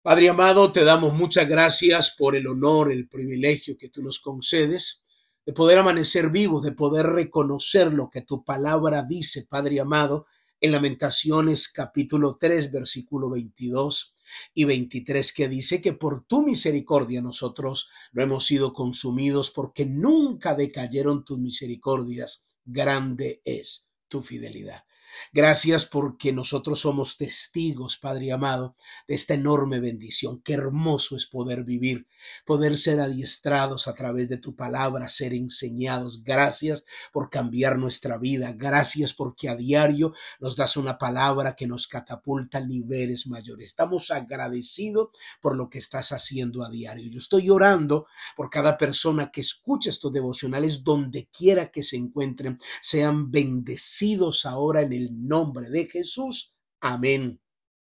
Padre amado, te damos muchas gracias por el honor, el privilegio que tú nos concedes de poder amanecer vivos, de poder reconocer lo que tu palabra dice, Padre amado, en Lamentaciones capítulo 3, versículo 22 y 23, que dice que por tu misericordia nosotros no hemos sido consumidos porque nunca decayeron tus misericordias. Grande es tu fidelidad. Gracias porque nosotros somos testigos, Padre amado, de esta enorme bendición. Qué hermoso es poder vivir, poder ser adiestrados a través de tu palabra, ser enseñados. Gracias por cambiar nuestra vida. Gracias porque a diario nos das una palabra que nos catapulta a niveles mayores. Estamos agradecidos por lo que estás haciendo a diario. Yo estoy orando por cada persona que escucha estos devocionales donde quiera que se encuentren. Sean bendecidos ahora en el nombre de Jesús. Amén.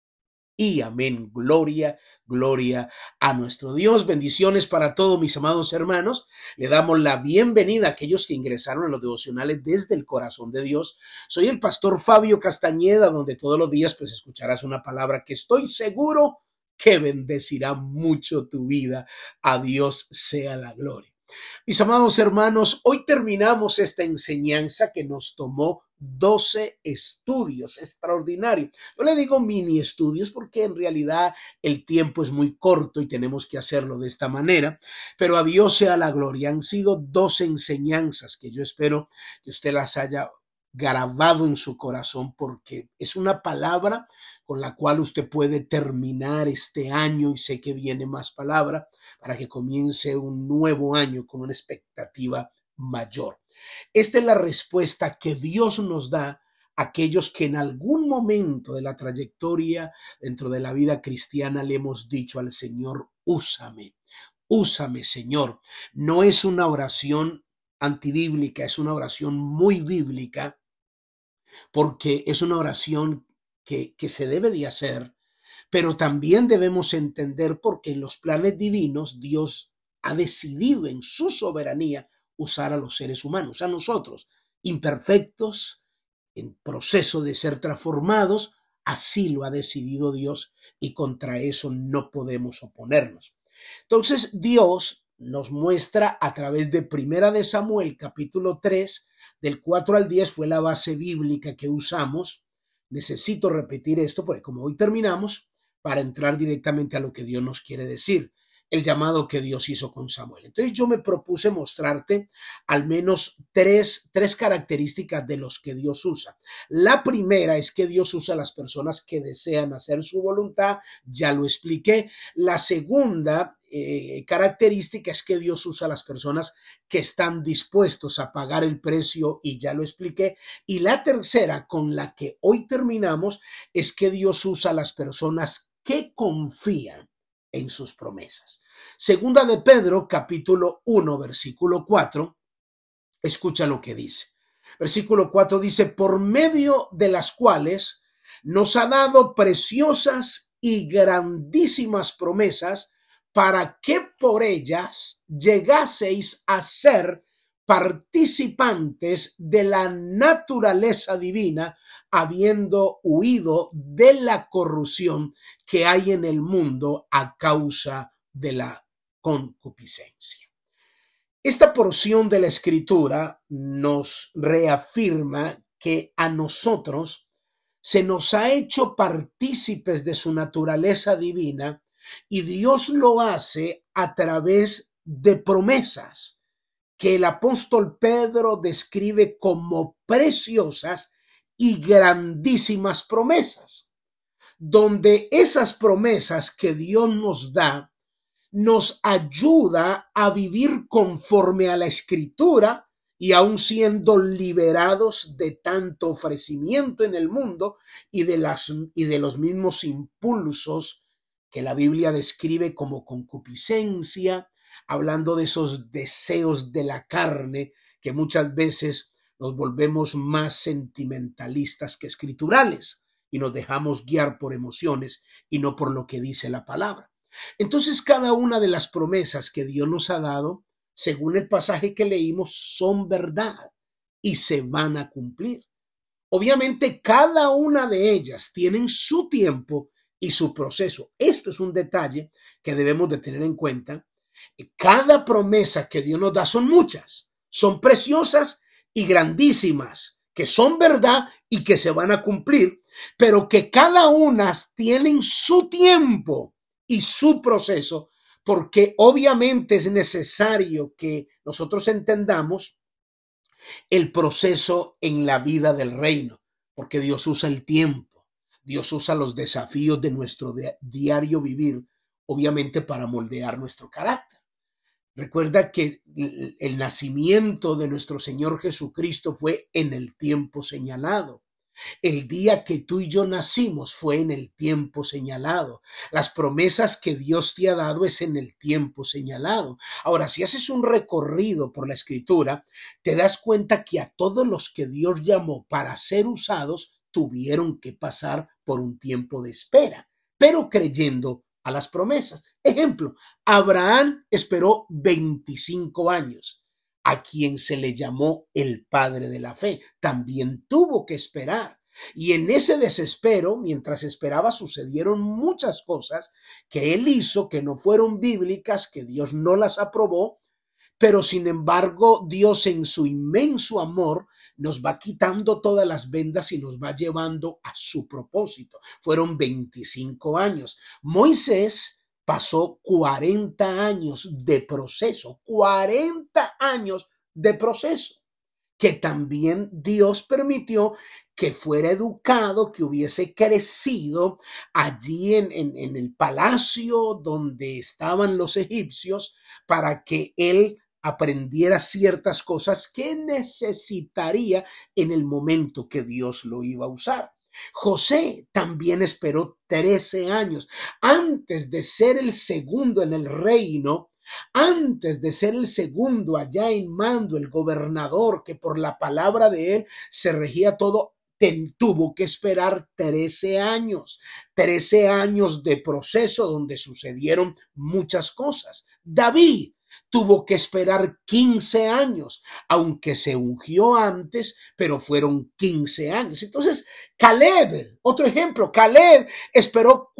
Y amén. Gloria, gloria a nuestro Dios. Bendiciones para todos mis amados hermanos. Le damos la bienvenida a aquellos que ingresaron a los devocionales desde el corazón de Dios. Soy el pastor Fabio Castañeda, donde todos los días pues escucharás una palabra que estoy seguro que bendecirá mucho tu vida. A Dios sea la gloria. Mis amados hermanos, hoy terminamos esta enseñanza que nos tomó 12 estudios, extraordinario. Yo le digo mini estudios porque en realidad el tiempo es muy corto y tenemos que hacerlo de esta manera, pero a Dios sea la gloria. Han sido 12 enseñanzas que yo espero que usted las haya grabado en su corazón porque es una palabra con la cual usted puede terminar este año y sé que viene más palabra para que comience un nuevo año con una expectativa mayor. Esta es la respuesta que Dios nos da a aquellos que en algún momento de la trayectoria dentro de la vida cristiana le hemos dicho al Señor, úsame, úsame, Señor. No es una oración antibíblica, es una oración muy bíblica porque es una oración que se debe de hacer, pero también debemos entender porque en los planes divinos Dios ha decidido en su soberanía usar a los seres humanos, a nosotros, imperfectos, en proceso de ser transformados, así lo ha decidido Dios y contra eso no podemos oponernos. Entonces Dios nos muestra a través de Primera de Samuel capítulo 3, del 4 al 10 fue la base bíblica que usamos. Necesito repetir esto porque como hoy terminamos, para entrar directamente a lo que Dios nos quiere decir, el llamado que Dios hizo con Samuel. Entonces yo me propuse mostrarte al menos tres características de los que Dios usa. La primera es que Dios usa a las personas que desean hacer su voluntad, ya lo expliqué. La segunda característica es que Dios usa a las personas que están dispuestos a pagar el precio y ya lo expliqué. Y la tercera, con la que hoy terminamos, es que Dios usa a las personas que confían en sus promesas. Segunda de Pedro, capítulo 1, versículo 4, escucha lo que dice. Versículo 4 dice, por medio de las cuales nos ha dado preciosas y grandísimas promesas para que por ellas llegaseis a ser participantes de la naturaleza divina, habiendo huido de la corrupción que hay en el mundo a causa de la concupiscencia. Esta porción de la Escritura nos reafirma que a nosotros se nos ha hecho partícipes de su naturaleza divina y Dios lo hace a través de promesas que el apóstol Pedro describe como preciosas y grandísimas promesas, donde esas promesas que Dios nos da nos ayuda a vivir conforme a la Escritura y aún siendo liberados de tanto ofrecimiento en el mundo y de los mismos impulsos que la Biblia describe como concupiscencia, hablando de esos deseos de la carne que muchas veces nos volvemos más sentimentalistas que escriturales y nos dejamos guiar por emociones y no por lo que dice la palabra. Entonces, cada una de las promesas que Dios nos ha dado, según el pasaje que leímos, son verdad y se van a cumplir. Obviamente, cada una de ellas tienen su tiempo y su proceso. Esto es un detalle que debemos de tener en cuenta. Cada promesa que Dios nos da son muchas, son preciosas y grandísimas, que son verdad y que se van a cumplir, pero que cada una tienen su tiempo y su proceso, porque obviamente es necesario que nosotros entendamos el proceso en la vida del reino, porque Dios usa el tiempo, Dios usa los desafíos de nuestro diario vivir, obviamente para moldear nuestro carácter. Recuerda que el nacimiento de nuestro Señor Jesucristo fue en el tiempo señalado. El día que tú y yo nacimos fue en el tiempo señalado. Las promesas que Dios te ha dado es en el tiempo señalado. Ahora, si haces un recorrido por la Escritura, te das cuenta que a todos los que Dios llamó para ser usados tuvieron que pasar por un tiempo de espera, pero creyendo a las promesas. Ejemplo, Abraham esperó 25 años. A quien se le llamó el padre de la fe, también tuvo que esperar. Y en ese desespero, mientras esperaba, sucedieron muchas cosas que él hizo que no fueron bíblicas, que Dios no las aprobó, pero sin embargo Dios en su inmenso amor nos va quitando todas las vendas y nos va llevando a su propósito. Fueron 25 años. Moisés pasó 40 años de proceso, 40 años de proceso, que también Dios permitió que fuera educado, que hubiese crecido allí en el palacio donde estaban los egipcios, para que él aprendiera ciertas cosas que necesitaría en el momento que Dios lo iba a usar. José también esperó 13 años antes de ser el segundo en el reino, antes de ser el segundo allá en mando, el gobernador que por la palabra de él se regía todo. Tuvo que esperar 13 años de proceso donde sucedieron muchas cosas. David tuvo que esperar 15 años, aunque se ungió antes, pero fueron 15 años. Entonces, Caleb, otro ejemplo, Caleb esperó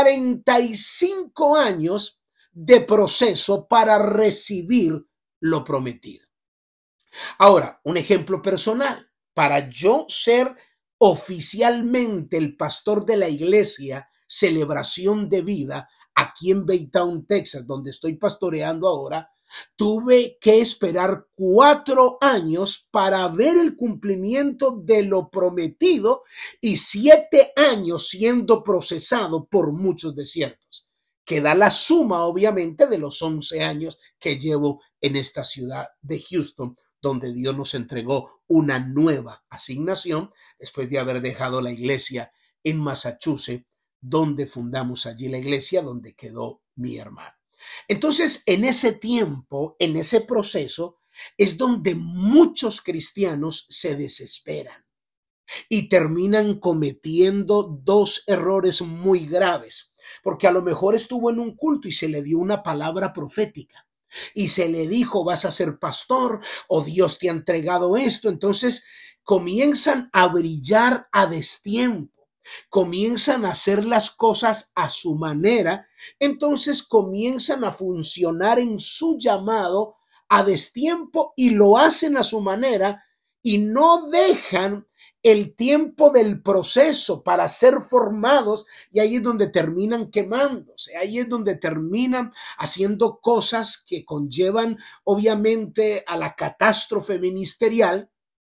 45 años de proceso para recibir lo prometido. Ahora, un ejemplo personal. Para yo ser oficialmente el pastor de la iglesia Celebración de Vida, aquí en Baytown, Texas, donde estoy pastoreando ahora, tuve que esperar 4 años para ver el cumplimiento de lo prometido y 7 años siendo procesado por muchos desiertos, que da la suma, obviamente, de los 11 años que llevo en esta ciudad de Houston, donde Dios nos entregó una nueva asignación después de haber dejado la iglesia en Massachusetts, donde fundamos allí la iglesia donde quedó mi hermano. Entonces, en ese tiempo, en ese proceso, es donde muchos cristianos se desesperan y terminan cometiendo 2 errores muy graves, porque a lo mejor estuvo en un culto y se le dio una palabra profética y se le dijo vas a ser pastor o Dios te ha entregado esto, entonces comienzan a brillar a destiempo. Comienzan a hacer las cosas a su manera, entonces comienzan a funcionar en su llamado a destiempo y lo hacen a su manera y no dejan el tiempo del proceso para ser formados, y ahí es donde terminan quemándose, ahí es donde terminan haciendo cosas que conllevan obviamente a la catástrofe ministerial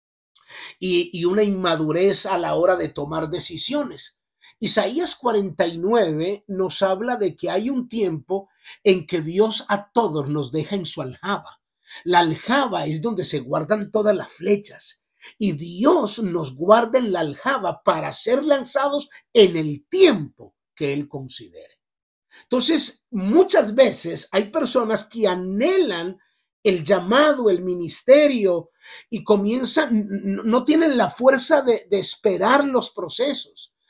y una inmadurez a la hora de tomar decisiones. Isaías 49 nos habla de que hay un tiempo en que Dios a todos nos deja en su aljaba. La aljaba es donde se guardan todas las flechas y Dios nos guarda en la aljaba para ser lanzados en el tiempo que Él considere. Entonces, muchas veces hay personas que anhelan el llamado, el ministerio, y comienzan, no tienen la fuerza de esperar los procesos.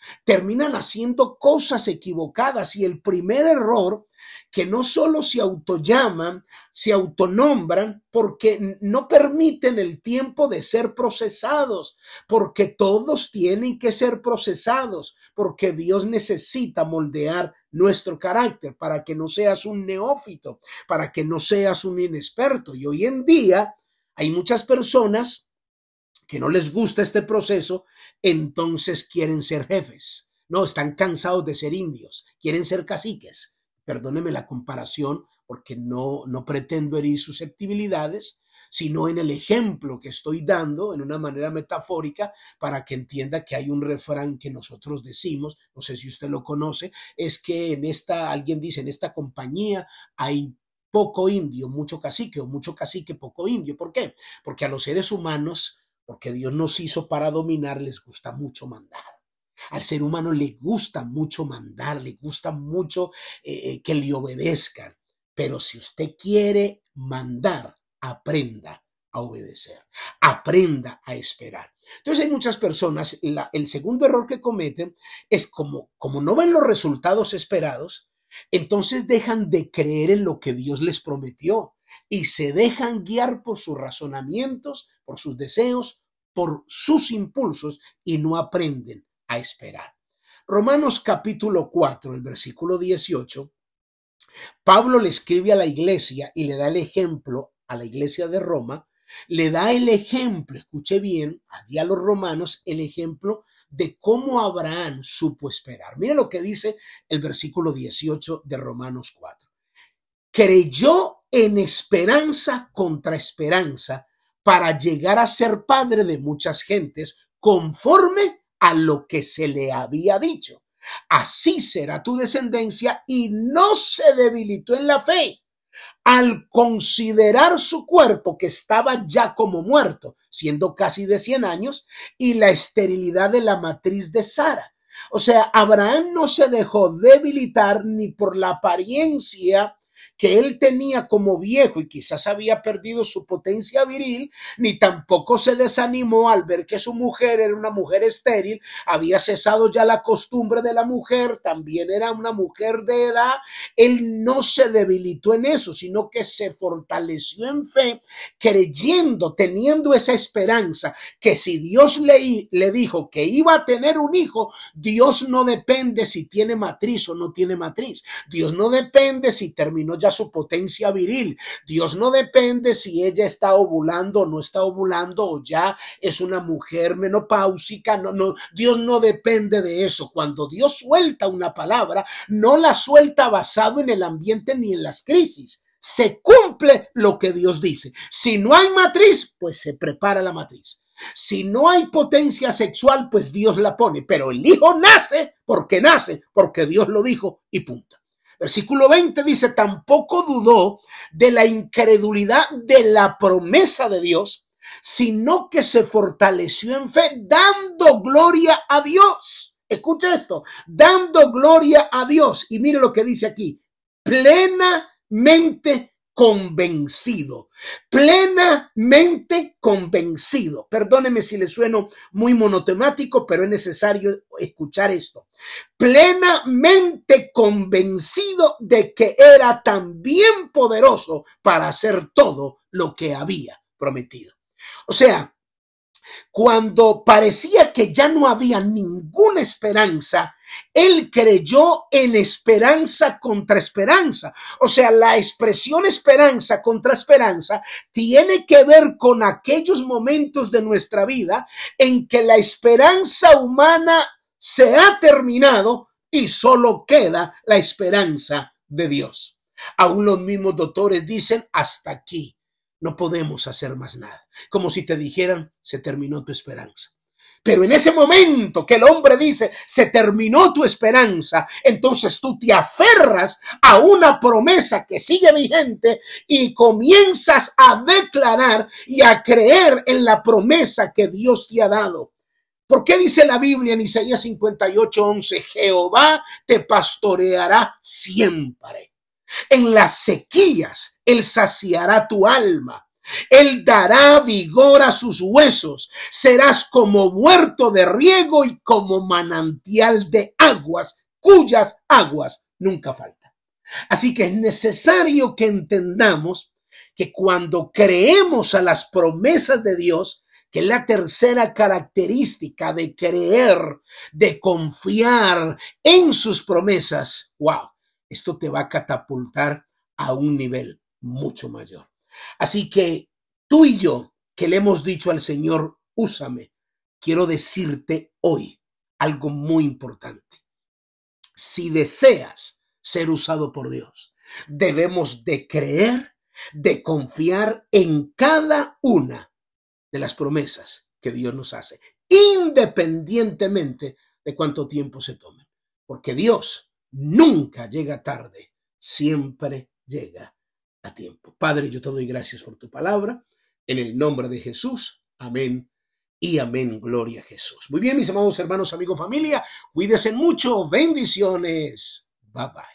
terminan haciendo cosas equivocadas. Y el primer error, que no solo se autollaman, se autonombran porque no permiten el tiempo de ser procesados, porque todos tienen que ser procesados, porque Dios necesita moldear nuestro carácter para que no seas un neófito, para que no seas un inexperto. Y hoy en día hay muchas personas que no les gusta este proceso, entonces quieren ser jefes. No, están cansados de ser indios, quieren ser caciques. Perdóneme la comparación, porque no pretendo herir susceptibilidades, sino en el ejemplo que estoy dando, en una manera metafórica, para que entienda que hay un refrán que nosotros decimos, no sé si usted lo conoce, es que alguien dice, en esta compañía hay poco indio, mucho cacique, o mucho cacique, poco indio. ¿Por qué? Porque a los seres humanos, porque Dios nos hizo para dominar, les gusta mucho mandar. Al ser humano le gusta mucho mandar, le gusta mucho que le obedezcan. Pero si usted quiere mandar, aprenda a obedecer, aprenda a esperar. Entonces hay muchas personas, el segundo error que cometen es como no ven los resultados esperados, entonces dejan de creer en lo que Dios les prometió y se dejan guiar por sus razonamientos, por sus deseos, por sus impulsos y no aprenden a esperar. Romanos capítulo 4, el versículo 18, Pablo le escribe a la iglesia y le da el ejemplo a la iglesia de Roma, le da el ejemplo, escuche bien, allí a los romanos, el ejemplo de cómo Abraham supo esperar. Mire lo que dice el versículo 18 de Romanos 4. Creyó en esperanza contra esperanza para llegar a ser padre de muchas gentes conforme a lo que se le había dicho. Así será tu descendencia, y no se debilitó en la fe al considerar su cuerpo, que estaba ya como muerto, siendo casi de 100 años, y la esterilidad de la matriz de Sara. O sea, Abraham no se dejó debilitar ni por la apariencia que él tenía como viejo y quizás había perdido su potencia viril, ni tampoco se desanimó al ver que su mujer era una mujer estéril, había cesado ya la costumbre de la mujer, también era una mujer de edad. Él no se debilitó en eso, sino que se fortaleció en fe, creyendo, teniendo esa esperanza, que si Dios le dijo que iba a tener un hijo, Dios no depende si tiene matriz o no tiene matriz. Dios no depende si terminó ya su potencia viril. Dios no depende si ella está ovulando o no está ovulando, o ya es una mujer menopáusica. No, Dios no depende de eso. Cuando Dios suelta una palabra, no la suelta basado en el ambiente ni en las crisis. Se cumple lo que Dios dice. Si no hay matriz, pues se prepara la matriz. Si no hay potencia sexual, pues Dios la pone. Pero el hijo nace porque Dios lo dijo y punto. Versículo 20 dice, tampoco dudó de la incredulidad de la promesa de Dios, sino que se fortaleció en fe, dando gloria a Dios. Escucha esto, dando gloria a Dios. Y mire lo que dice aquí, plenamente convencido, plenamente convencido. Perdóneme si le sueno muy monotemático, pero es necesario escuchar esto. Plenamente convencido de que era también poderoso para hacer todo lo que había prometido. O sea, cuando parecía que ya no había ninguna esperanza, él creyó en esperanza contra esperanza. O sea, la expresión esperanza contra esperanza tiene que ver con aquellos momentos de nuestra vida en que la esperanza humana se ha terminado y solo queda la esperanza de Dios. Aún los mismos doctores dicen, hasta aquí. No podemos hacer más nada. Como si te dijeran, se terminó tu esperanza. Pero en ese momento que el hombre dice, se terminó tu esperanza, entonces tú te aferras a una promesa que sigue vigente y comienzas a declarar y a creer en la promesa que Dios te ha dado. ¿Por qué dice la Biblia en Isaías 58:11? Jehová te pastoreará siempre. En las sequías, él saciará tu alma. Él dará vigor a sus huesos. Serás como huerto de riego y como manantial de aguas, cuyas aguas nunca faltan. Así que es necesario que entendamos que cuando creemos a las promesas de Dios, que es la tercera característica de creer, de confiar en sus promesas, wow, esto te va a catapultar a un nivel mucho mayor. Así que tú y yo, que le hemos dicho al Señor, úsame, quiero decirte hoy algo muy importante. Si deseas ser usado por Dios, debemos de creer, de confiar en cada una de las promesas que Dios nos hace, independientemente de cuánto tiempo se tomen. Porque Dios nunca llega tarde, siempre llega a tiempo. Padre, yo te doy gracias por tu palabra. En el nombre de Jesús. Amén y amén. Gloria a Jesús. Muy bien, mis amados hermanos, amigos, familia. Cuídense mucho. Bendiciones. Bye bye.